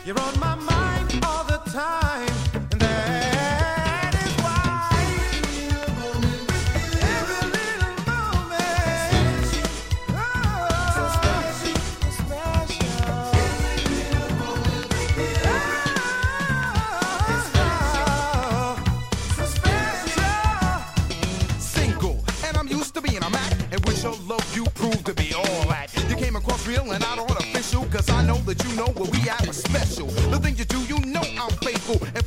You're on my mind all the time, and that is why every little moment, oh, so special, so special. Every little moment with you, so special. Single, and I'm used to being a Mac, and with your love you prove to be all that. You came across real and not artificial, cause I know that you know what we have is special. The things you do, you know I'm faithful. And